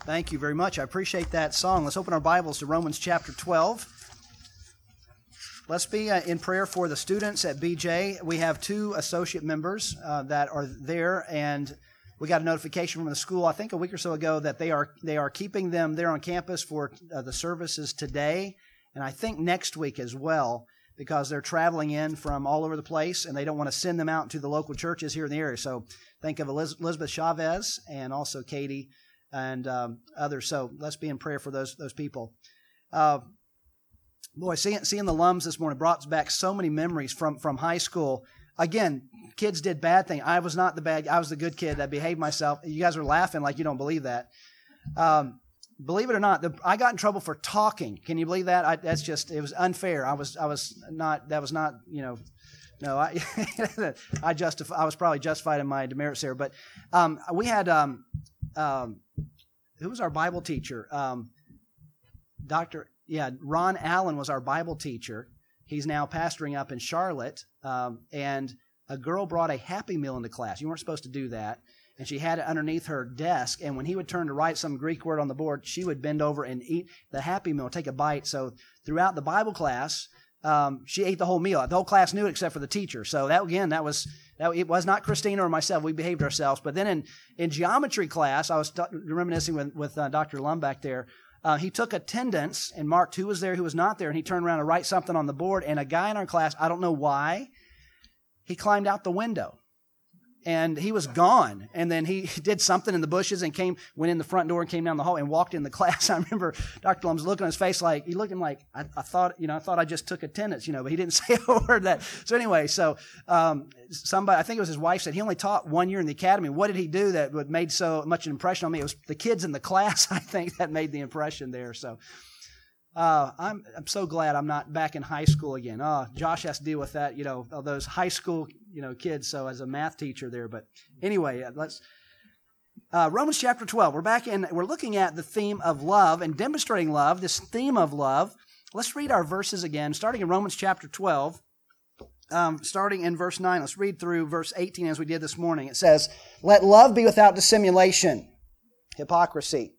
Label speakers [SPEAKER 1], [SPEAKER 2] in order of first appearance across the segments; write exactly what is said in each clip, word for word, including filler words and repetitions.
[SPEAKER 1] Thank you very much. I appreciate that song. Let's open our Bibles to Romans chapter twelve. Let's be uh, in prayer for the students at B J. We have two associate members uh, that are there, and we got a notification from the school, I think a week or so ago, that they are they are keeping them there on campus for uh, the services today, and I think next week as well, because they're traveling in from all over the place, and they don't want to send them out to the local churches here in the area. So think of Eliz- Elizabeth Chavez and also Katie and um, others. So let's be in prayer for those those people. Uh, boy, seeing seeing the alums this morning brought back so many memories from from high school. Again, kids did bad things. I was not the bad. I was the good kid that behaved myself. You guys are laughing like you don't believe that. Um, believe it or not, the, I got in trouble for talking. Can you believe that? I, that's just it was unfair. I was I was not. That was not you know. No, I I justify. I was probably justified in my demerits there. But um, we had. Um, um, Who was our Bible teacher? Um, Doctor Yeah, Ron Allen was our Bible teacher. He's now pastoring up in Charlotte. Um, and a girl brought a Happy Meal into class. You weren't supposed to do that. And she had it underneath her desk. And when he would turn to write some Greek word on the board, she would bend over and eat the Happy Meal, take a bite. So throughout the Bible class, um, she ate the whole meal. The whole class knew it except for the teacher. So that again, that was that it was not Christina or myself. We behaved ourselves. But then in, in geometry class, I was t- reminiscing with, with uh, Doctor Lum back there. Uh, he took attendance and marked who was there, who was not there, and he turned around to write something on the board. And a guy in our class, I don't know why, he climbed out the window. And he was gone. And then he did something in the bushes and came, went in the front door and came down the hall and walked in the class. I remember Doctor Lum's looking on his face like, he looked at him like, I, I thought, you know, I thought I just took attendance, you know, but he didn't say a word that. So anyway, so um, somebody, I think it was his wife, said he only taught one year in the academy. What did he do that would made so much an impression on me? It was the kids in the class, I think, that made the impression there. So uh, I'm I'm so glad I'm not back in high school again. Oh, Josh has to deal with that, you know, those high school you know, kids, so as a math teacher there. But anyway, let's, uh, Romans chapter twelve, we're back in, we're looking at the theme of love and demonstrating love, this theme of love. Let's read our verses again, starting in Romans chapter twelve, um, starting in verse nine. Let's read through verse eighteen as we did this morning. It says, "Let love be without dissimulation, hypocrisy.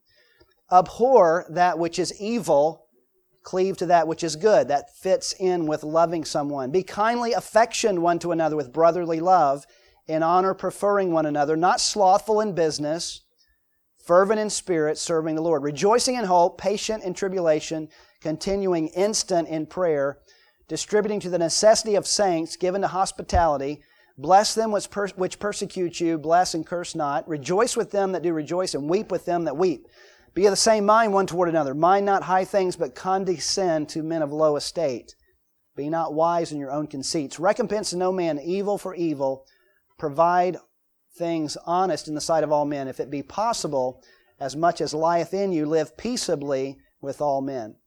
[SPEAKER 1] Abhor that which is evil, cleave to that which is good." That fits in with loving someone. "Be kindly affectioned one to another with brotherly love, in honor preferring one another, not slothful in business, fervent in spirit, serving the Lord, rejoicing in hope, patient in tribulation, continuing instant in prayer, distributing to the necessity of saints, given to hospitality. Bless them which, per- which persecute you, bless and curse not. Rejoice with them that do rejoice, and weep with them that weep. Be of the same mind one toward another. Mind not high things, but condescend to men of low estate. Be not wise in your own conceits. Recompense no man evil for evil. Provide things honest in the sight of all men. If it be possible, as much as lieth in you, live peaceably with all men."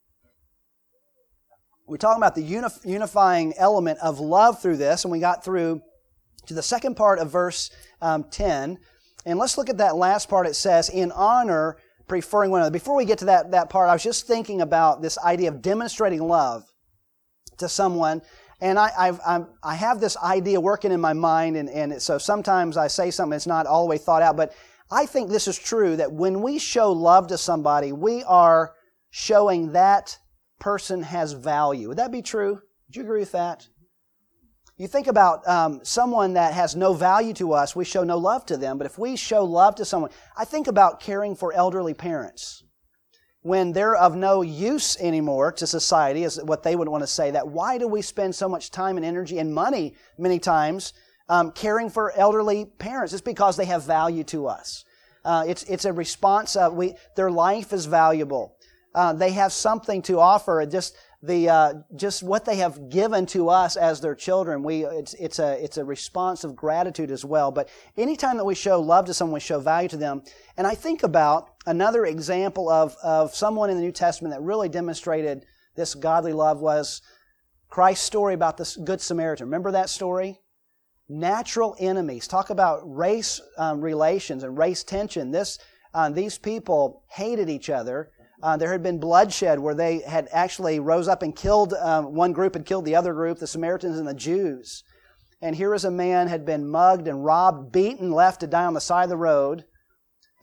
[SPEAKER 1] We're talking about the unif- unifying element of love through this, and we got through to the second part of verse um, ten. And let's look at that last part. It says, "In honor preferring one another." Before we get to that, that part, I was just thinking about this idea of demonstrating love to someone. And I I've, I'm, I have this idea working in my mind, and, and so sometimes I say something that's not all the way thought out. But I think this is true, that when we show love to somebody, we are showing that person has value. Would that be true? Would you agree with that? You think about um, someone that has no value to us, we show no love to them. But if we show love to someone, I think about caring for elderly parents. When they're of no use anymore to society, is what they would want to say, that why do we spend so much time and energy and money many times um, caring for elderly parents? It's because they have value to us. Uh, it's it's a response of, we their life is valuable. Uh, they have something to offer. Just the uh, just what they have given to us as their children. We it's it's a it's a response of gratitude as well. But anytime that we show love to someone, we show value to them. And I think about another example of of someone in the New Testament that really demonstrated this godly love was Christ's story about the Good Samaritan. Remember that story? Natural enemies. Talk about race um, relations and race tension. This uh, these people hated each other. Uh, there had been bloodshed where they had actually rose up and killed, um, one group had killed the other group, the Samaritans and the Jews. And here is a man had been mugged and robbed, beaten, left to die on the side of the road.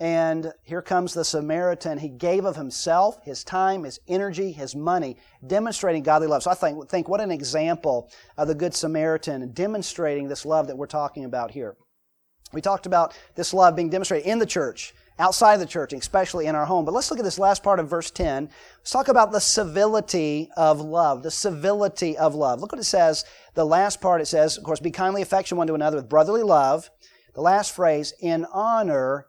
[SPEAKER 1] And here comes the Samaritan. He gave of himself, his time, his energy, his money, demonstrating godly love. So I think, think what an example of the Good Samaritan demonstrating this love that we're talking about here. We talked about this love being demonstrated in the church, outside of the church, especially in our home. But let's look at this last part of verse ten. Let's talk about the civility of love. The civility of love. Look what it says. The last part, it says, of course, be kindly affectionate one to another with brotherly love. The last phrase, in honor,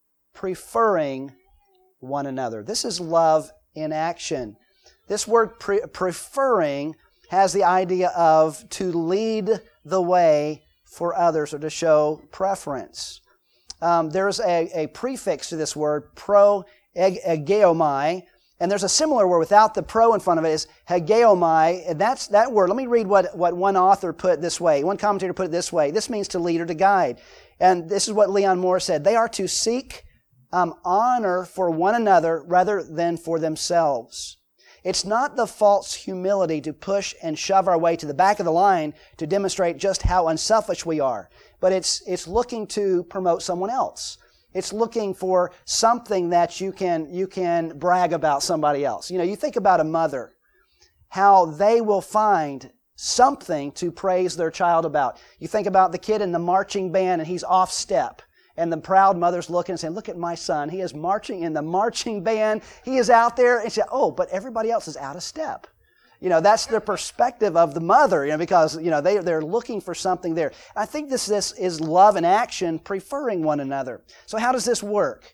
[SPEAKER 1] preferring one another. This is love in action. This word pre- preferring has the idea of to lead the way for others or to show preference. Um, there's a, a prefix to this word, pro egeomai, and there's a similar word without the pro in front of it is hegeomai, and that's that word. Let me read what, what one author put this way. One commentator put it this way. This means to lead or to guide. And this is what Leon Moore said. They are to seek um, honor for one another rather than for themselves. It's not the false humility to push and shove our way to the back of the line to demonstrate just how unselfish we are. But it's it's looking to promote someone else. It's looking for something that you can you can brag about somebody else. You know, you think about a mother, how they will find something to praise their child about. You think about the kid in the marching band and he's off step. And the proud mother's looking and saying, look at my son. He is marching in the marching band. He is out there. And she said, oh, but everybody else is out of step. You know, that's their perspective of the mother, you know, because, you know, they, they're looking for something there. I think this, this is love in action, preferring one another. So how does this work?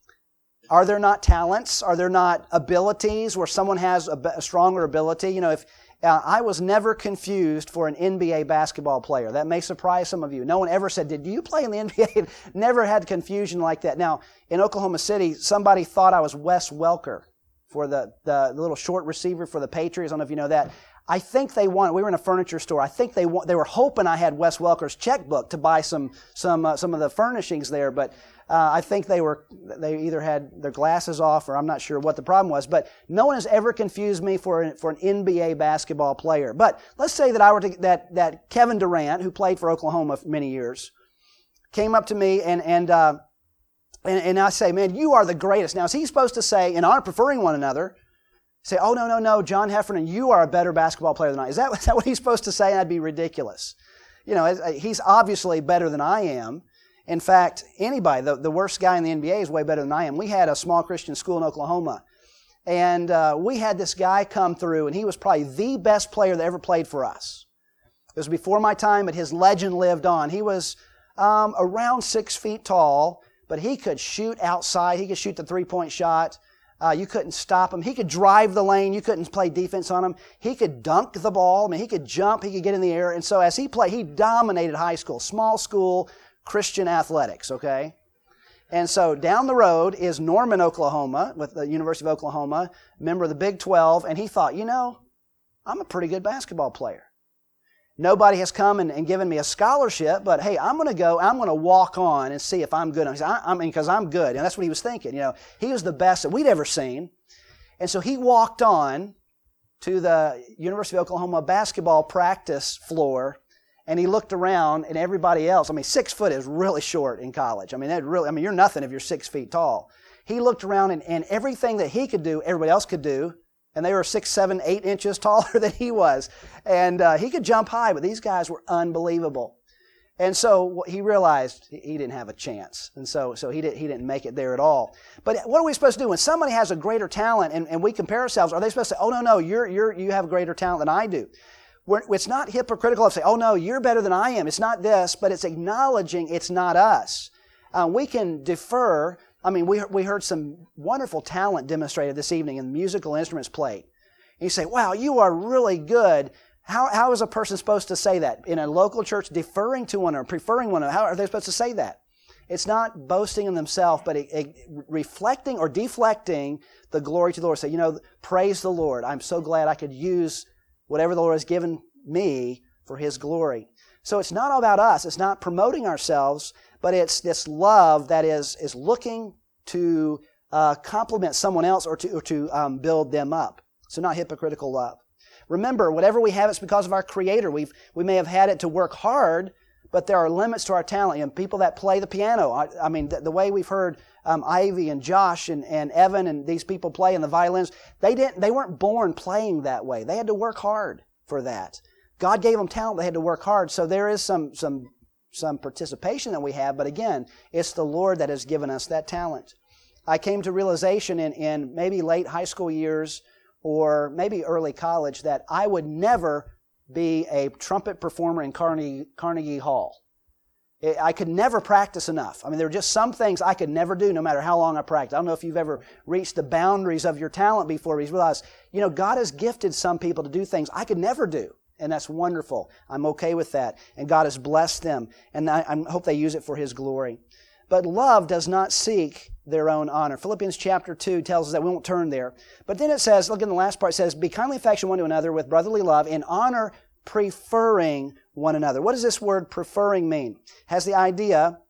[SPEAKER 1] Are there not talents? Are there not abilities where someone has a, a stronger ability? You know, if uh, I was never confused for an N B A basketball player. That may surprise some of you. No one ever said, did you play in the N B A? Never had confusion like that. Now, in Oklahoma City, somebody thought I was Wes Welker for the, the little short receiver for the Patriots. I don't know if you know that. I think they wanted, we were in a furniture store. I think they want, they were hoping I had Wes Welker's checkbook to buy some some uh, some of the furnishings there, but uh, I think they were they either had their glasses off or I'm not sure what the problem was. But no one has ever confused me for an, for an N B A basketball player. But let's say that I were to, that that Kevin Durant, who played for Oklahoma for many years, came up to me and and uh, and, and I say, man, you are the greatest. Now, is he supposed to say, in honor preferring one another? Say, oh, no, no, no, John Heffernan, you are a better basketball player than I am. Is that, is that what he's supposed to say? That'd be ridiculous. You know, he's obviously better than I am. In fact, anybody, the, the worst guy in the N B A is way better than I am. We had a small Christian school in Oklahoma, and uh, we had this guy come through, and he was probably the best player that ever played for us. It was before my time, but his legend lived on. He was um, around six feet tall, but he could shoot outside. He could shoot the three-point shot. Uh, you couldn't stop him. He could drive the lane. You couldn't play defense on him. He could dunk the ball. I mean, he could jump. He could get in the air. And so as he played, he dominated high school, small school Christian athletics, okay? And so down the road is Norman, Oklahoma, with the University of Oklahoma, member of the Big twelve, and he thought, you know, I'm a pretty good basketball player. Nobody has come and, and given me a scholarship, but hey, I'm going to go, I'm going to walk on and see if I'm good. I, I mean, because I'm good. And that's what he was thinking. You know, he was the best that we'd ever seen. And so he walked on to the University of Oklahoma basketball practice floor, and he looked around, and everybody else, I mean, six foot is really short in college. I mean, that really, I mean, you're nothing if you're six feet tall. He looked around, and, and everything that he could do, everybody else could do. And they were six, seven, eight inches taller than he was. And uh, he could jump high, but these guys were unbelievable. And so he realized he didn't have a chance. And so so he, did, he didn't make it there at all. But what are we supposed to do? When somebody has a greater talent and, and we compare ourselves, are they supposed to say, oh, no, no, you're, you're, you have a greater talent than I do? We're, it's not hypocritical to say, oh, no, you're better than I am. It's not this, but it's acknowledging it's not us. Uh, we can defer. I mean, we we heard some wonderful talent demonstrated this evening and musical instruments played. And you say, wow, you are really good. How how is a person supposed to say that? In a local church, deferring to one or preferring one, how are they supposed to say that? It's not boasting in themselves, but it, it, reflecting or deflecting the glory to the Lord. Say, you know, praise the Lord. I'm so glad I could use whatever the Lord has given me for His glory. So it's not all about us. It's not promoting ourselves, but it's this love that is is looking to uh, compliment someone else or to or to um, build them up. So not hypocritical love. Remember, whatever we have, it's because of our Creator. We've we may have had it to work hard, but there are limits to our talent. And people that play the piano, I, I mean, the, the way we've heard um, Ivy and Josh and, and Evan and these people play and the violins, they didn't. They weren't born playing that way. They had to work hard for that. God gave them talent. They had to work hard. So there is some some some participation that we have, but again, it's the Lord that has given us that talent. I came to realization in, in maybe late high school years or maybe early college that I would never be a trumpet performer in Carnegie, Carnegie Hall. I could never practice enough. I mean, there are just some things I could never do no matter how long I practice. I don't know if you've ever reached the boundaries of your talent before you realize, you know, God has gifted some people to do things I could never do. And that's wonderful. I'm okay with that. And God has blessed them. And I, I hope they use it for His glory. But love does not seek their own honor. Philippians chapter two tells us that. We won't turn there. But then it says, look in the last part, it says, be kindly affectionate one to another with brotherly love, in honor preferring one another. What does this word preferring mean? It has the idea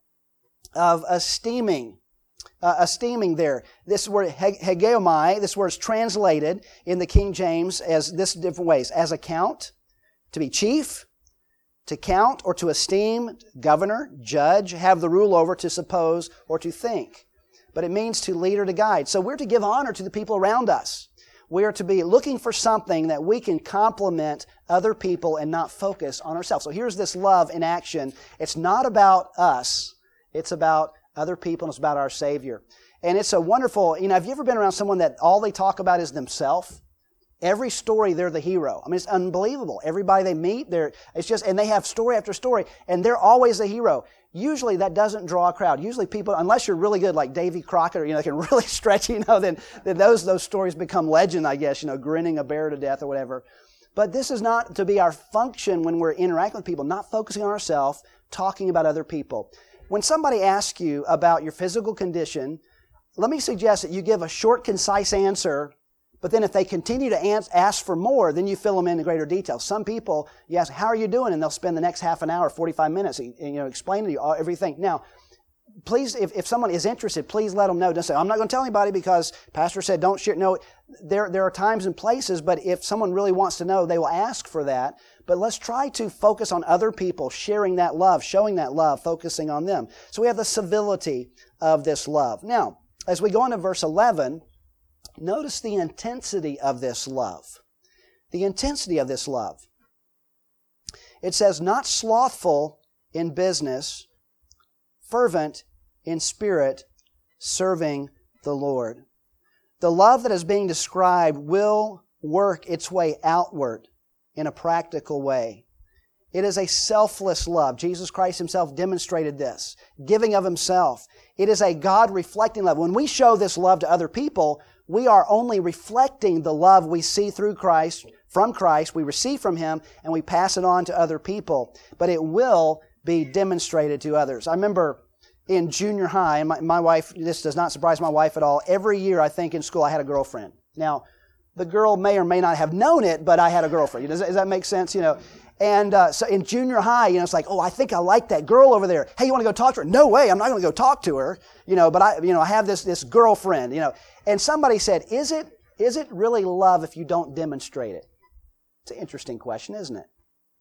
[SPEAKER 1] of esteeming. Uh, esteeming there. This word hegeomai, this word is translated in the King James as this different ways. As account, to be chief, to count or to esteem, governor, judge, have the rule over, to suppose or to think. But it means to lead or to guide. So we're to give honor to the people around us. We are to be looking for something that we can complement other people and not focus on ourselves. So here's this love in action. It's not about us. It's about other people, and it's about our Savior. And it's a wonderful, you know, have you ever been around someone that all they talk about is themselves? Every story, they're the hero. I mean, it's unbelievable. Everybody they meet, they're, it's just, and they have story after story, and they're always the hero. Usually that doesn't draw a crowd. Usually people, unless you're really good like Davy Crockett, or, you know, can really stretch, you know, then, then those, those stories become legend, I guess, you know, grinning a bear to death or whatever. But this is not to be our function when we're interacting with people, not focusing on ourselves, talking about other people. When somebody asks you about your physical condition, let me suggest that you give a short, concise answer. But then if they continue to ask for more, then you fill them in in greater detail. Some people, you ask, how are you doing? And they'll spend the next half an hour, forty-five minutes, you know, explaining to you everything. Now, please, if, if someone is interested, please let them know. Don't say, I'm not going to tell anybody because Pastor said don't share. No, there, there are times and places, but if someone really wants to know, they will ask for that. But let's try to focus on other people, sharing that love, showing that love, focusing on them. So we have the civility of this love. Now, as we go on to verse eleven, notice the intensity of this love. The intensity of this love. It says, not slothful in business, fervent in spirit, serving the Lord. The love that is being described will work its way outward in a practical way. It is a selfless love. Jesus Christ Himself demonstrated this, giving of Himself. It is a God-reflecting love. When we show this love to other people, we are only reflecting the love we see through Christ, from Christ, we receive from Him, and we pass it on to other people. But it will be demonstrated to others. I remember in junior high, and my, my wife, this does not surprise my wife at all, every year I think in school I had a girlfriend. Now, the girl may or may not have known it, but I had a girlfriend. Does that, does that make sense? You know, and uh, so in junior high, you know, it's like, oh, I think I like that girl over there. Hey, you want to go talk to her? No way, I'm not going to go talk to her. You know, but I, you know, I have this this girlfriend. You know, and somebody said, is it is it really love if you don't demonstrate it? It's an interesting question, isn't it?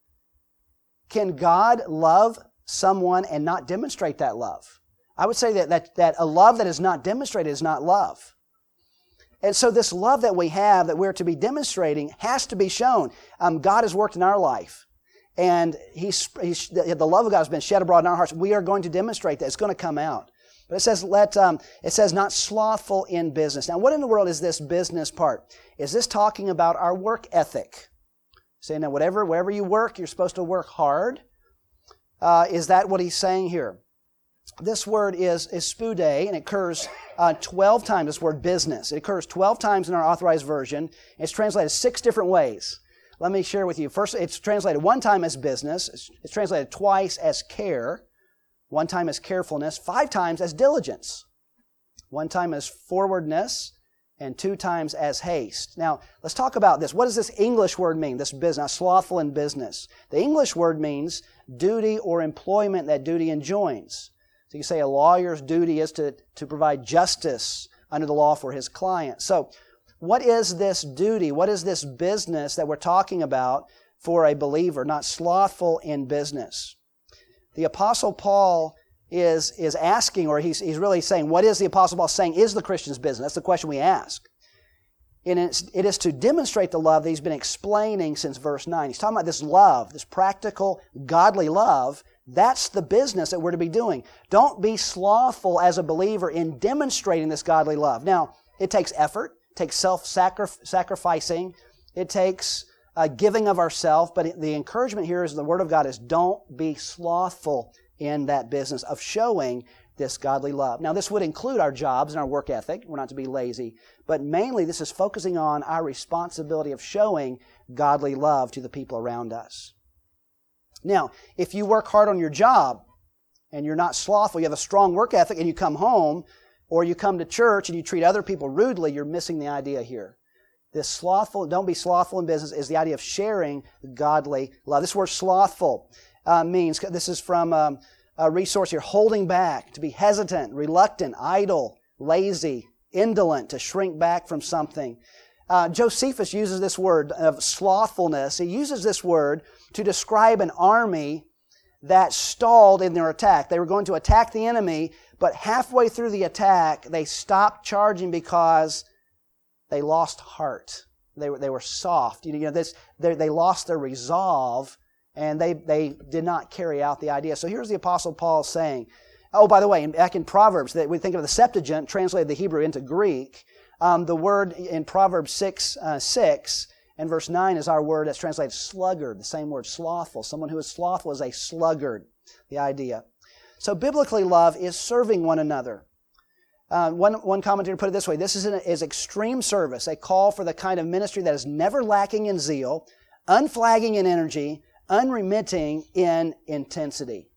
[SPEAKER 1] Can God love someone and not demonstrate that love? I would say that that that a love that is not demonstrated is not love. And so this love that we have, that we're to be demonstrating, has to be shown. Um, God has worked in our life. And he's, he's, the love of God has been shed abroad in our hearts. We are going to demonstrate that. It's going to come out. But it says, let, um, it says, not slothful in business. Now, what in the world is this business part? Is this talking about our work ethic? Saying that whatever, wherever you work, you're supposed to work hard? Uh, is that what he's saying here? This word is, is spude, and it occurs uh, twelve times, this word business. It occurs twelve times in our Authorized Version. It's translated six different ways. Let me share with you. First, it's translated one time as business. It's, it's translated twice as care. One time as carefulness. Five times as diligence. One time as forwardness. And two times as haste. Now, let's talk about this. What does this English word mean, this business, slothful in business? The English word means duty or employment that duty enjoins. So you say a lawyer's duty is to, to provide justice under the law for his client. So what is this duty? What is this business that we're talking about for a believer? Not slothful in business. The Apostle Paul is, is asking, or he's, he's really saying, what is the Apostle Paul saying is the Christian's business? That's the question we ask. And it's, it is to demonstrate the love that he's been explaining since verse nine. He's talking about this love, this practical, godly love. That's the business that we're to be doing. Don't be slothful as a believer in demonstrating this godly love. Now, it takes effort, it takes self-sacrificing, it takes uh, giving of ourselves, but the encouragement here is the Word of God is don't be slothful in that business of showing this godly love. Now, this would include our jobs and our work ethic. We're not to be lazy. But mainly, this is focusing on our responsibility of showing godly love to the people around us. Now, if you work hard on your job and you're not slothful, you have a strong work ethic, and you come home or you come to church and you treat other people rudely, you're missing the idea here. This slothful, don't be slothful in business, is the idea of sharing godly love. This word slothful uh, means, this is from um, a resource here, holding back, to be hesitant, reluctant, idle, lazy, indolent, to shrink back from something. Uh, Josephus uses this word of slothfulness. He uses this word to describe an army that stalled in their attack. They were going to attack the enemy, but halfway through the attack, they stopped charging because they lost heart. They were, they were soft. You know, this, they, they lost their resolve, and they, they did not carry out the idea. So here's the Apostle Paul saying, oh, by the way, back in Proverbs, that we think of the Septuagint, translated the Hebrew into Greek. Um, the word in Proverbs six, uh, six and verse nine is our word that's translated sluggard, the same word, slothful. Someone who is slothful is a sluggard, the idea. So biblically, love is serving one another. Uh, one, one commentator put it this way, this is, an, is extreme service, a call for the kind of ministry that is never lacking in zeal, unflagging in energy, unremitting in intensity.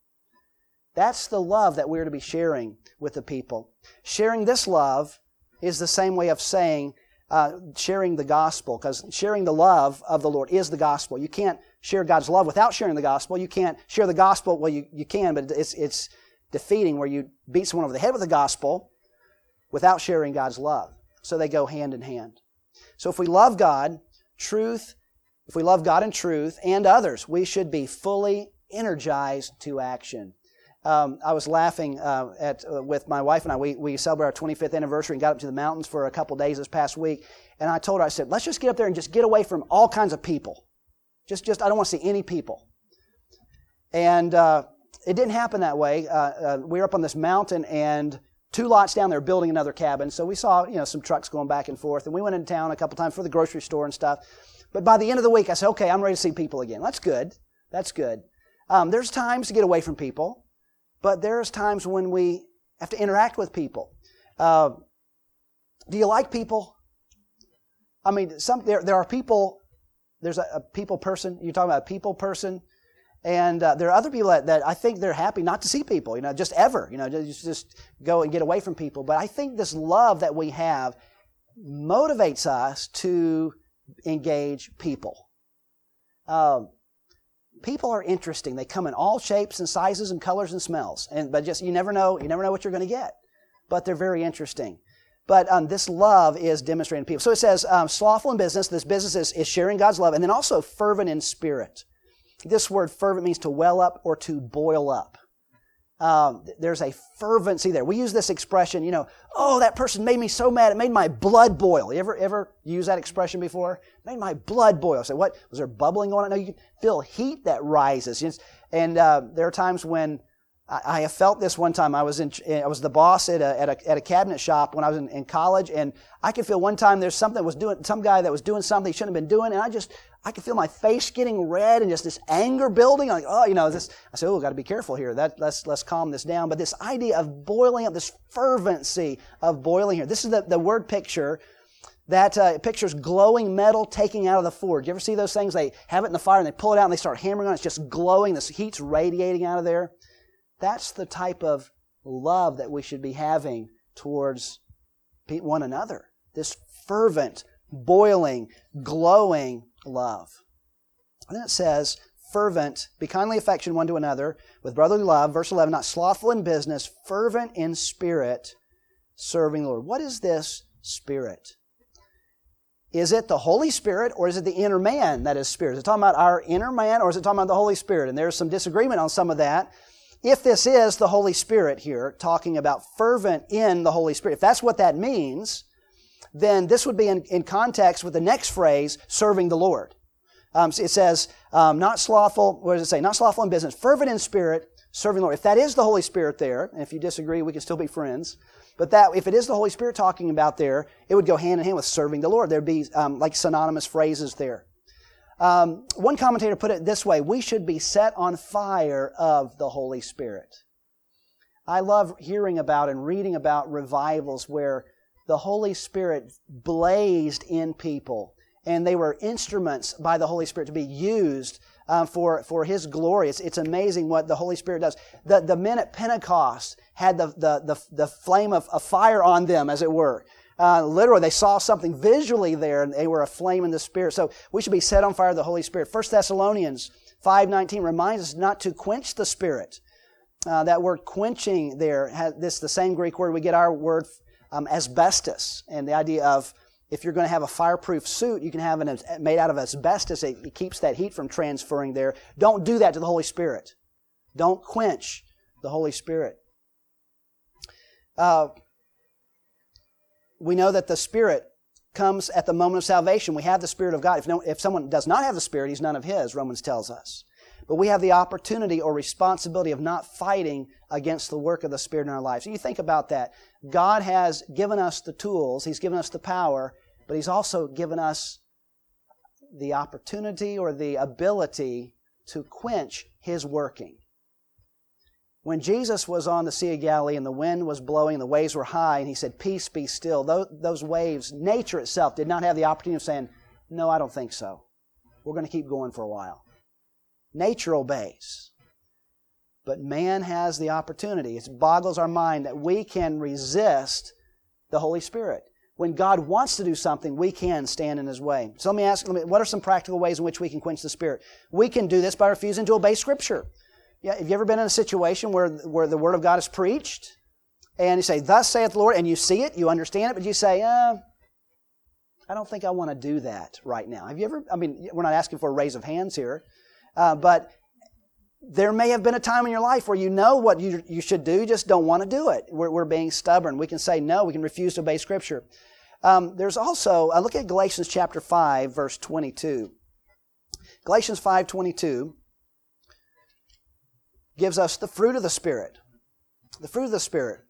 [SPEAKER 1] That's the love that we're to be sharing with the people. Sharing this love is the same way of saying uh, sharing the gospel, because sharing the love of the Lord is the gospel. You can't share God's love without sharing the gospel. You can't share the gospel, well, you, you can, but it's, it's defeating where you beat someone over the head with the gospel without sharing God's love. So they go hand in hand. So if we love God, truth, if we love God and truth and others, we should be fully energized to action. Um, I was laughing uh, at uh, with my wife and I. We, we celebrated our twenty-fifth anniversary and got up to the mountains for a couple days this past week. And I told her, I said, let's just get up there and just get away from all kinds of people. Just, just I don't want to see any people. And uh, it didn't happen that way. Uh, uh, we were up on this mountain, and two lots down there building another cabin. So we saw, you know, some trucks going back and forth. And we went into town a couple times for the grocery store and stuff. But by the end of the week, I said, okay, I'm ready to see people again. That's good. That's good. Um, there's times to get away from people. But there's times when we have to interact with people. Uh, do you like people? I mean, some there there are people. There's a, a people person. You're talking about a people person, and uh, there are other people that, that I think they're happy not to see people. You know, just ever. You know, just just go and get away from people. But I think this love that we have motivates us to engage people. Um, People are interesting. They come in all shapes and sizes and colors and smells. And but just you never know. You never know what you're going to get. But they're very interesting. But um, this love is demonstrated in people. So it says um, slothful in business. This business is, is sharing God's love, and then also fervent in spirit. This word fervent means to well up or to boil up. Um, there's a fervency there. We use this expression, you know, oh, that person made me so mad, it made my blood boil. You ever ever use that expression before? It made my blood boil. So what, was there bubbling going on? No, you can feel heat that rises. And uh, there are times when I, I have felt this one time. I was in, I was the boss at a, at a, at a cabinet shop when I was in, in college, and I could feel one time there's something that was doing, some guy that was doing something he shouldn't have been doing, and I just, I could feel my face getting red and just this anger building. I'm like, oh, you know, this. I said, oh, got to be careful here. That, let's let's calm this down. But this idea of boiling up, this fervency of boiling here. This is the, the word picture that uh, pictures glowing metal taking out of the forge. You ever see those things? They have it in the fire and they pull it out and they start hammering on it. It's just glowing. This heat's radiating out of there. That's the type of love that we should be having towards one another. This fervent, boiling, glowing love. And then it says, fervent, be kindly affectioned one to another with brotherly love. Verse eleven, not slothful in business, fervent in spirit, serving the Lord. What is this spirit? Is it the Holy Spirit, or is it the inner man that is spirit? Is it talking about our inner man, or is it talking about the Holy Spirit? And there's some disagreement on some of that. if this is the Holy Spirit here, talking about fervent in the Holy Spirit, if that's what that means, then this would be in, in context with the next phrase, serving the Lord. Um, it says, um, not slothful, what does it say? Not slothful in business, fervent in spirit, serving the Lord. If that is the Holy Spirit there, and if you disagree, we can still be friends. But that, if it is the Holy Spirit talking about there, it would go hand in hand with serving the Lord. There'd be um, like synonymous phrases there. Um, one commentator put it this way: we should be set on fire of the Holy Spirit. I love hearing about and reading about revivals where the Holy Spirit blazed in people, and they were instruments by the Holy Spirit to be used um, for, for His glory. It's, it's amazing what the Holy Spirit does. The, the men at Pentecost had the, the, the, the flame of, of fire on them, as it were. Uh, literally, they saw something visually there, and they were aflame in the Spirit. So we should be set on fire of the Holy Spirit. First Thessalonians five nineteen reminds us not to quench the Spirit. Uh, that word quenching there, has this the same Greek word we get our word um, asbestos. And the idea of if you're going to have a fireproof suit, you can have it made out of asbestos. It, it keeps that heat from transferring there. Don't do that to the Holy Spirit. Don't quench the Holy Spirit. Uh, We know that the Spirit comes at the moment of salvation. We have the Spirit of God. If, no, if someone does not have the Spirit, he's none of His, Romans tells us. But we have the opportunity or responsibility of not fighting against the work of the Spirit in our lives. So you think about that. God has given us the tools. He's given us the power. But He's also given us the opportunity or the ability to quench His working. When Jesus was on the Sea of Galilee and the wind was blowing and the waves were high and He said, "Peace, be still," those, those waves, nature itself did not have the opportunity of saying, "No, I don't think so. We're going to keep going for a while." Nature obeys. But man has the opportunity. It boggles our mind that we can resist the Holy Spirit. When God wants to do something, we can stand in His way. So let me ask, what are some practical ways in which we can quench the Spirit? We can do this by refusing to obey Scripture. Yeah, have you ever been in a situation where, where the Word of God is preached and you say, "Thus saith the Lord," and you see it, you understand it, but you say, uh, I don't think I want to do that right now. Have you ever, I mean, we're not asking for a raise of hands here, uh, but there may have been a time in your life where you know what you, you should do, you just don't want to do it. We're, we're being stubborn. We can say no, we can refuse to obey Scripture. Um, there's also, uh, look at Galatians chapter five, verse twenty-two. Galatians five twenty-two. Gives us the fruit of the Spirit. The fruit of the Spirit.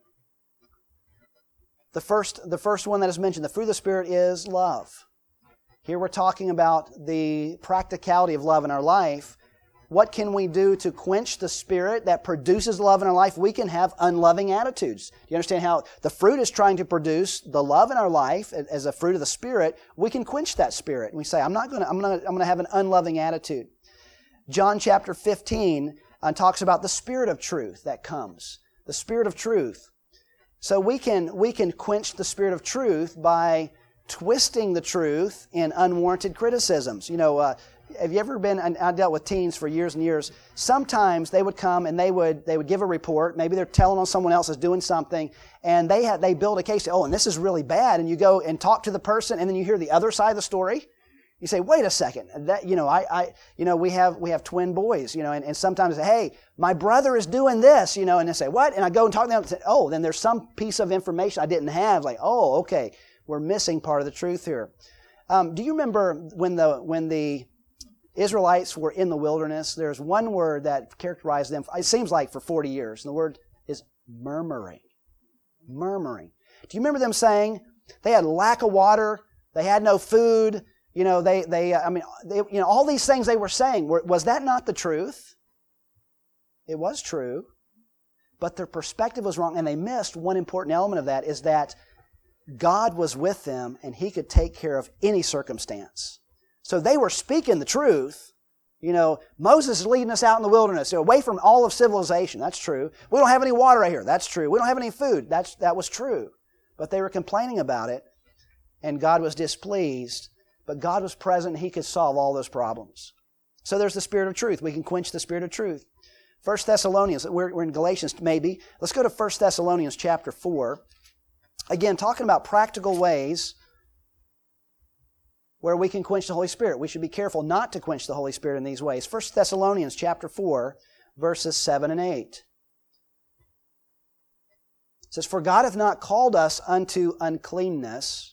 [SPEAKER 1] The first, the first one that is mentioned, the fruit of the Spirit is love. Here we're talking about the practicality of love in our life. What can we do to quench the Spirit that produces love in our life? We can have unloving attitudes. Do you understand how the fruit is trying to produce the love in our life as a fruit of the Spirit? We can quench that Spirit. And we say, I'm not going to, I'm going to, I'm going to have an unloving attitude. John chapter fifteen and talks about the Spirit of truth that comes. The Spirit of truth. So we can we can quench the Spirit of truth by twisting the truth in unwarranted criticisms. You know, uh, have you ever been, and I dealt with teens for years and years, sometimes they would come and they would they would give a report, maybe they're telling on someone else is doing something, and they had they build a case, oh, and this is really bad, and you go and talk to the person, and then you hear the other side of the story. You say, wait a second, that, you know, I, I, you know, we have, we have twin boys, you know, and, and sometimes say, hey, my brother is doing this, you know, and they say, what? And I go and talk to them and say, oh, then there's some piece of information I didn't have. Like, oh, okay, we're missing part of the truth here. Um, do you remember when the, when the Israelites were in the wilderness? There's one word that characterized them, it seems like for forty years, and the word is murmuring. Murmuring. Do you remember them saying they had lack of water, they had no food, You know, they, they, I mean, they, you know, all these things they were saying, were, was that not the truth? It was true, but their perspective was wrong, and they missed one important element of that, is that God was with them, and He could take care of any circumstance. So they were speaking the truth. You know, Moses is leading us out in the wilderness, away from all of civilization. That's true. We don't have any water right here. That's true. We don't have any food. That's, that was true. But they were complaining about it, and God was displeased. But God was present, and He could solve all those problems. So there's the Spirit of truth. We can quench the Spirit of truth. First Thessalonians, we're, we're in Galatians maybe. Let's go to First Thessalonians chapter four. Again, talking about practical ways where we can quench the Holy Spirit. We should be careful not to quench the Holy Spirit in these ways. First Thessalonians chapter four, verses seven and eight. It says, "For God hath not called us unto uncleanness,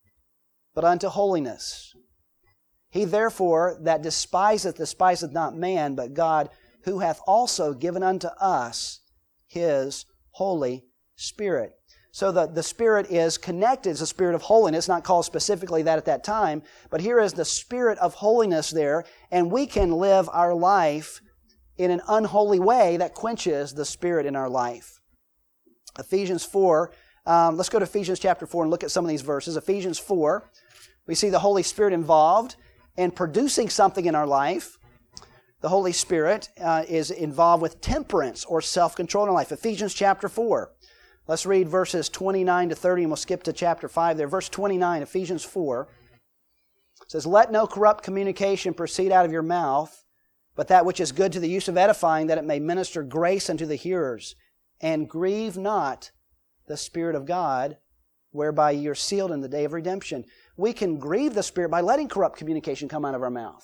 [SPEAKER 1] but unto holiness. He therefore that despiseth, despiseth not man, but God, who hath also given unto us His Holy Spirit." So the, the Spirit is connected. It's a Spirit of holiness, not called specifically that at that time, but here is the Spirit of holiness there, and we can live our life in an unholy way that quenches the Spirit in our life. Ephesians four, um, let's go to Ephesians chapter four and look at some of these verses. Ephesians four, we see the Holy Spirit involved in producing something in our life. The Holy Spirit uh, is involved with temperance or self-control in our life. Ephesians chapter four. Let's read verses twenty-nine to thirty, and we'll skip to chapter five there. Verse twenty-nine, Ephesians four, says, "Let no corrupt communication proceed out of your mouth, but that which is good to the use of edifying, that it may minister grace unto the hearers. And grieve not the Spirit of God, whereby ye are sealed in the day of redemption." We can grieve the Spirit by letting corrupt communication come out of our mouth.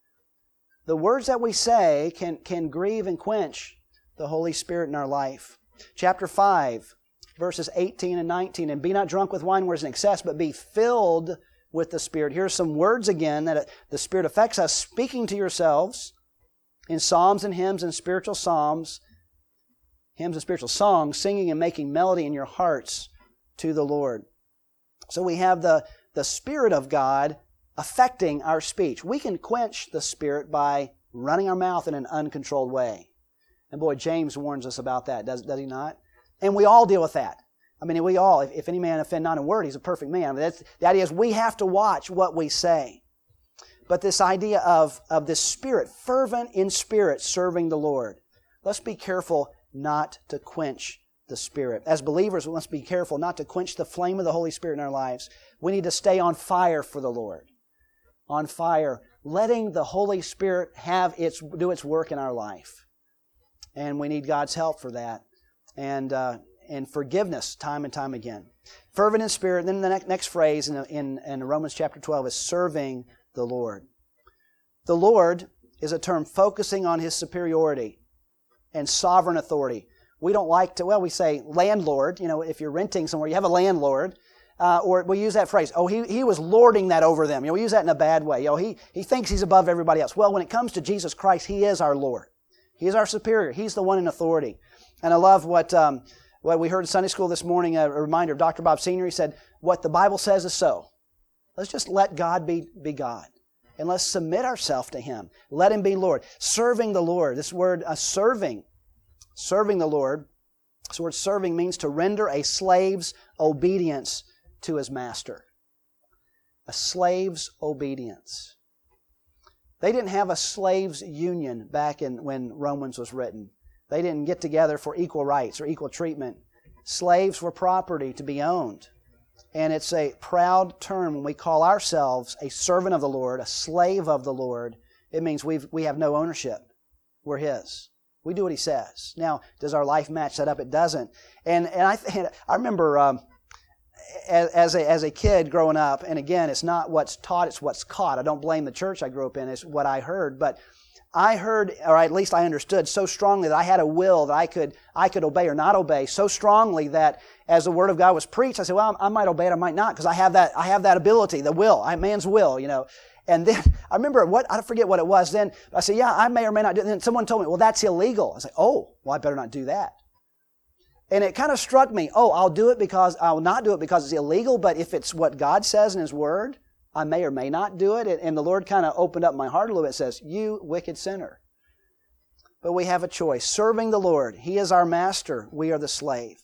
[SPEAKER 1] The words that we say can, can grieve and quench the Holy Spirit in our life. Chapter five, verses eighteen and nineteen, "And be not drunk with wine where is in excess, but be filled with the Spirit." Here's some words again that the Spirit affects us. "Speaking to yourselves in psalms and hymns and spiritual psalms, hymns and spiritual songs, singing and making melody in your hearts to the Lord." So we have the, the Spirit of God affecting our speech. We can quench the Spirit by running our mouth in an uncontrolled way. And boy, James warns us about that, does, does he not? And we all deal with that. I mean, we all, if, if any man offend not in word, he's a perfect man. I mean, that's, the idea is we have to watch what we say. But this idea of, of this Spirit, fervent in spirit, serving the Lord. Let's be careful not to quench the Spirit. As believers, we must be careful not to quench the flame of the Holy Spirit in our lives. We need to stay on fire for the Lord. On fire, letting the Holy Spirit have its do its work in our life. And we need God's help for that. And uh, and forgiveness time and time again. Fervent in spirit. And then the next, next phrase in, in, in Romans chapter twelve is serving the Lord. The Lord is a term focusing on His superiority and sovereign authority. We don't like to, well, we say landlord. You know, if you're renting somewhere, you have a landlord. Uh, or we use that phrase, oh, he, he was lording that over them. You know, we use that in a bad way. You know, he, he thinks he's above everybody else. Well, when it comes to Jesus Christ, He is our Lord. He is our superior. He's the one in authority. And I love what, um, what we heard in Sunday school this morning, a reminder of Doctor Bob Senior He said, what the Bible says is so. Let's just let God be, be God. And let's submit ourselves to Him. Let Him be Lord. Serving the Lord. This word, uh, serving. Serving the Lord. This word serving means to render a slave's obedience to his master. A slave's obedience. They didn't have a slaves' union back in when Romans was written. They didn't get together for equal rights or equal treatment. Slaves were property to be owned. And it's a proud term when we call ourselves a servant of the Lord, a slave of the Lord. It means we've, we have no ownership. We're His. We do what He says. Now, does our life match that up? It doesn't. And and I th- I remember um, as, as a as a kid growing up, and again, it's not what's taught, it's what's caught. I don't blame the church I grew up in. It's what I heard. But I heard, or at least I understood so strongly that I had a will that I could I could obey or not obey so strongly that as the Word of God was preached, I said, well, I might obey it, I might not, because I have that I have that ability, the will, I man's will, you know. And then I remember what I forget what it was. Then I said, yeah, I may or may not do it. And then someone told me, well, that's illegal. I said, oh, well, I better not do that. And it kind of struck me, oh, I'll do it because I'll not do it because it's illegal. But if it's what God says in His Word, I may or may not do it. And the Lord kind of opened up my heart a little bit and says, you wicked sinner. But we have a choice. Serving the Lord. He is our master. We are the slave.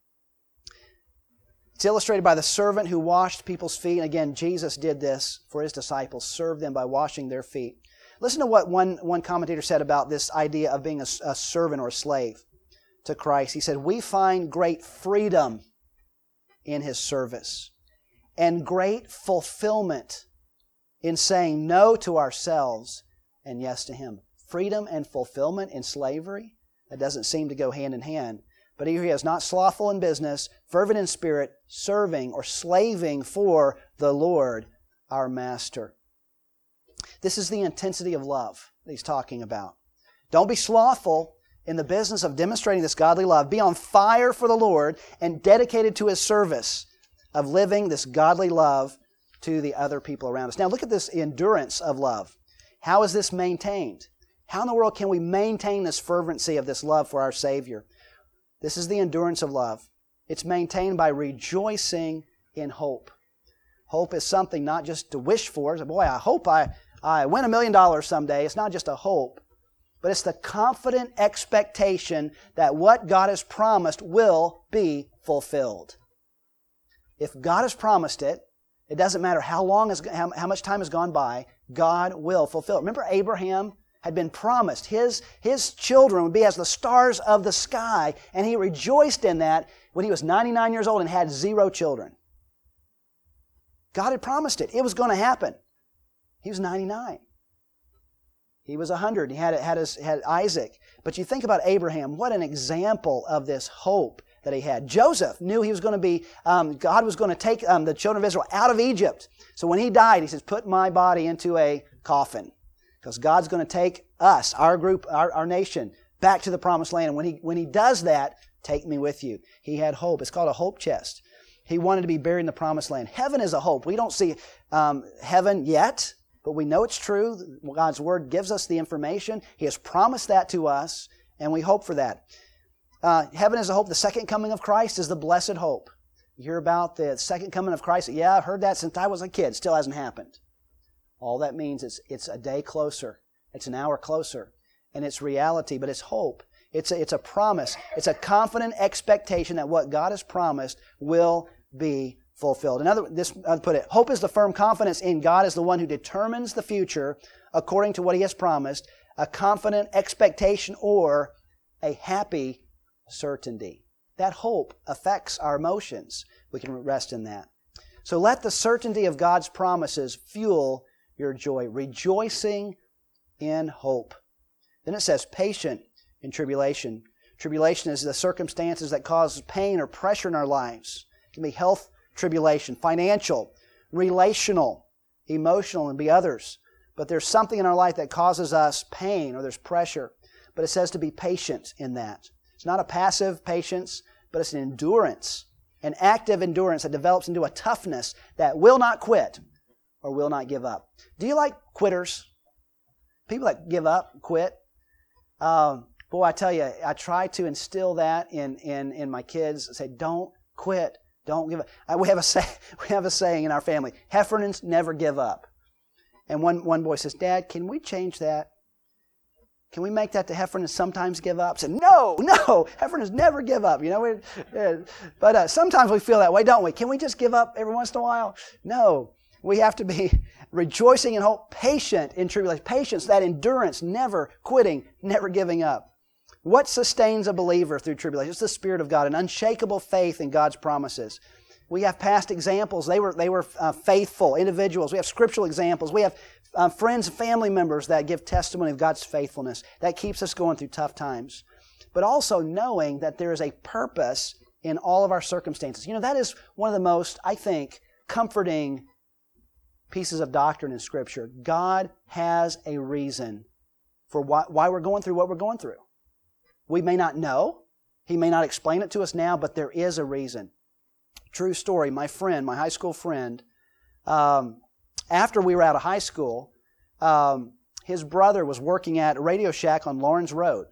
[SPEAKER 1] It's illustrated by the servant who washed people's feet. And again, Jesus did this for His disciples, served them by washing their feet. Listen to what one, one commentator said about this idea of being a, a servant or a slave to Christ. He said, we find great freedom in His service and great fulfillment in saying no to ourselves and yes to Him. Freedom and fulfillment in slavery, that doesn't seem to go hand in hand. But here he is, not slothful in business, fervent in spirit, serving or slaving for the Lord, our Master. This is the intensity of love that he's talking about. Don't be slothful in the business of demonstrating this godly love. Be on fire for the Lord and dedicated to His service of living this godly love to the other people around us. Now look at this endurance of love. How is this maintained? How in the world can we maintain this fervency of this love for our Savior? This is the endurance of love. It's maintained by rejoicing in hope. Hope is something not just to wish for. Boy, I hope I, I win a million dollars someday. It's not just a hope, but it's the confident expectation that what God has promised will be fulfilled. If God has promised it, it doesn't matter how long, has, how, how much time has gone by, God will fulfill it. Remember Abraham had been promised his, his children would be as the stars of the sky, and he rejoiced in that when he was ninety-nine years old and had zero children. God had promised it. It was going to happen. He was ninety-nine. He was one hundred. He had, had, his, had Isaac. But you think about Abraham, what an example of this hope that he had. Joseph knew he was going to be, um, God was going to take um, the children of Israel out of Egypt. So when he died, he says, put my body into a coffin. Because God's going to take us, our group, our, our nation, back to the promised land. And when he, when he does that, take me with you. He had hope. It's called a hope chest. He wanted to be buried in the promised land. Heaven is a hope. We don't see um, heaven yet, but we know it's true. God's Word gives us the information. He has promised that to us, and we hope for that. Uh, heaven is a hope. The second coming of Christ is the blessed hope. You hear about the second coming of Christ. Yeah, I've heard that since I was a kid. Still hasn't happened. All that means is it's a day closer. It's an hour closer. And it's reality, but it's hope. It's a, it's a promise. It's a confident expectation that what God has promised will be fulfilled. Another, this, I'll put it, hope is the firm confidence in God as the one who determines the future according to what He has promised, a confident expectation or a happy certainty. That hope affects our emotions. We can rest in that. So let the certainty of God's promises fuel your joy, rejoicing in hope. Then it says patient in tribulation. Tribulation is the circumstances that cause pain or pressure in our lives. It can be health tribulation, financial, relational, emotional, and be others. But there's something in our life that causes us pain or there's pressure. But it says to be patient in that. It's not a passive patience, but it's an endurance, an active endurance that develops into a toughness that will not quit or will not give up. Do you like quitters? People that give up, quit. Um, boy, I tell you, I try to instill that in in, in my kids. I say, don't quit, don't give up. Uh, we have a say, we have a saying in our family: Heffernans never give up. And one one boy says, Dad, can we change that? Can we make that to Heffernans sometimes give up? I said, no, no, Heffernans never give up. You know, we, uh, but uh, sometimes we feel that way, don't we? Can we just give up every once in a while? No. We have to be rejoicing in hope, patient in tribulation. Patience, that endurance, never quitting, never giving up. What sustains a believer through tribulation? It's the Spirit of God, an unshakable faith in God's promises. We have past examples. They were, they were uh, faithful individuals. We have scriptural examples. We have uh, friends and family members that give testimony of God's faithfulness. That keeps us going through tough times. But also knowing that there is a purpose in all of our circumstances. You know, that is one of the most, I think, comforting pieces of doctrine in Scripture. God has a reason for why, why we're going through what we're going through. We may not know. He may not explain it to us now, but there is a reason. True story. My friend, my high school friend, um, after we were out of high school, um, his brother was working at a Radio Shack on Lawrence Road.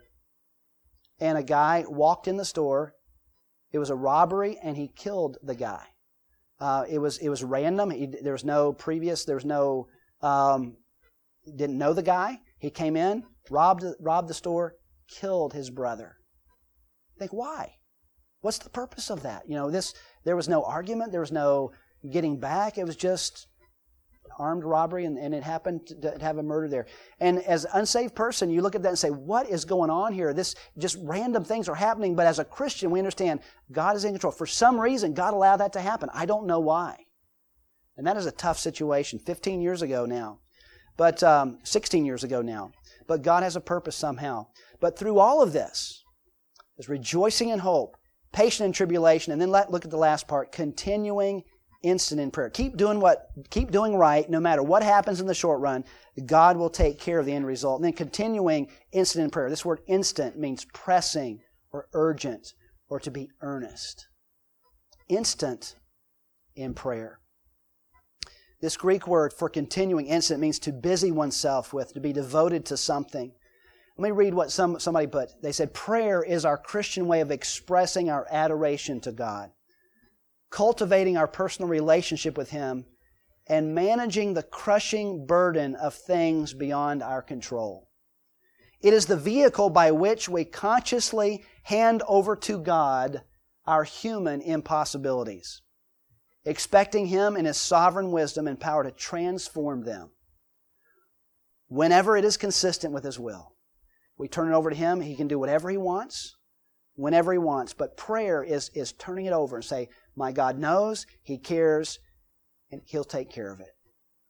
[SPEAKER 1] And a guy walked in the store. It was a robbery, and he killed the guy. Uh, it was it was random. He, there was no previous. There was no. Um, didn't know the guy. He came in, robbed robbed the store, killed his brother. Think why? What's the purpose of that? You know, this. There was no argument. There was no getting back. It was just armed robbery, and, and it happened to, to have a murder there. And as an unsaved person, you look at that and say, what is going on here? This just random things are happening. But as a Christian, we understand God is in control. For some reason, God allowed that to happen. I don't know why. And that is a tough situation. fifteen years ago now. But um, sixteen years ago now. But God has a purpose somehow. But through all of this, there's rejoicing in hope, patient in tribulation, and then let, look at the last part, continuing instant in prayer. Keep doing what, keep doing right, no matter what happens in the short run, God will take care of the end result. And then continuing instant in prayer. This word instant means pressing or urgent or to be earnest. Instant in prayer. This Greek word for continuing instant means to busy oneself with, to be devoted to something. Let me read what some somebody put. They said, prayer is our Christian way of expressing our adoration to God, cultivating our personal relationship with Him, and managing the crushing burden of things beyond our control. It is the vehicle by which we consciously hand over to God our human impossibilities, expecting Him in His sovereign wisdom and power to transform them whenever it is consistent with His will. We turn it over to Him. He can do whatever He wants, whenever He wants. But prayer is, is turning it over and say, my God knows, He cares, and He'll take care of it.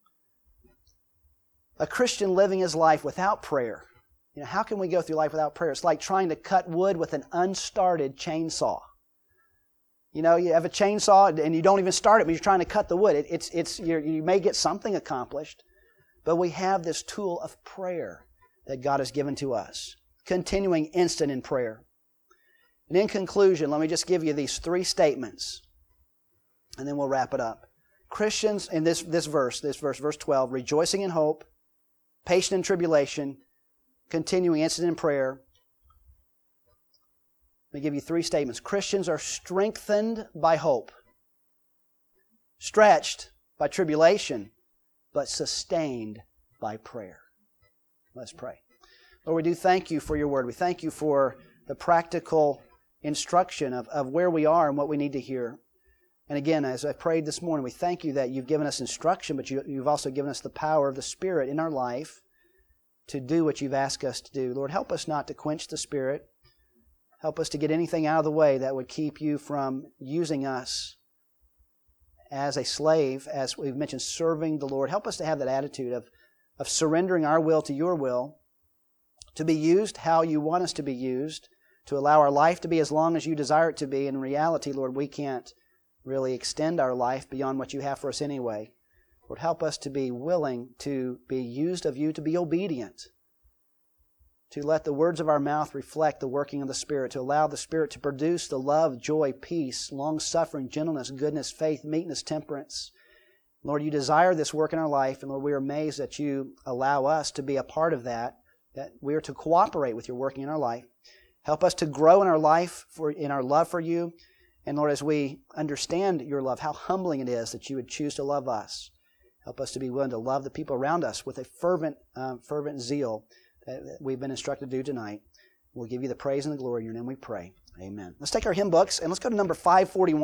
[SPEAKER 1] A Christian living his life without prayer. You know, how can we go through life without prayer? It's like trying to cut wood with an unstarted chainsaw. You know, you have a chainsaw and you don't even start it, but you're trying to cut the wood. It, it's, it's, you're, you may get something accomplished, but we have this tool of prayer that God has given to us. Continuing instant in prayer. And in conclusion, let me just give you these three statements, and then we'll wrap it up. Christians, in this, this verse, this verse, verse twelve, rejoicing in hope, patient in tribulation, continuing instant in prayer. Let me give you three statements. Christians are strengthened by hope, stretched by tribulation, but sustained by prayer. Let's pray. Lord, we do thank You for Your Word. We thank You for the practical instruction of, of where we are and what we need to hear. And again, as I prayed this morning, we thank You that You've given us instruction, but you, You've also given us the power of the Spirit in our life to do what You've asked us to do. Lord, help us not to quench the Spirit. Help us to get anything out of the way that would keep You from using us as a slave, as we've mentioned, serving the Lord. Help us to have that attitude of of surrendering our will to Your will, to be used how You want us to be used, to allow our life to be as long as You desire it to be. In reality, Lord, we can't really extend our life beyond what You have for us anyway. Lord, help us to be willing to be used of You, to be obedient, to let the words of our mouth reflect the working of the Spirit, to allow the Spirit to produce the love, joy, peace, long-suffering, gentleness, goodness, faith, meekness, temperance. Lord, You desire this work in our life, and Lord, we are amazed that You allow us to be a part of that, that we are to cooperate with Your working in our life. Help us to grow in our life, for in our love for You, and Lord, as we understand Your love, how humbling it is that You would choose to love us. Help us to be willing to love the people around us with a fervent, um, fervent zeal that we've been instructed to do tonight. We'll give You the praise and the glory in Your name we pray. Amen. Let's take our hymn books and let's go to number five forty-one.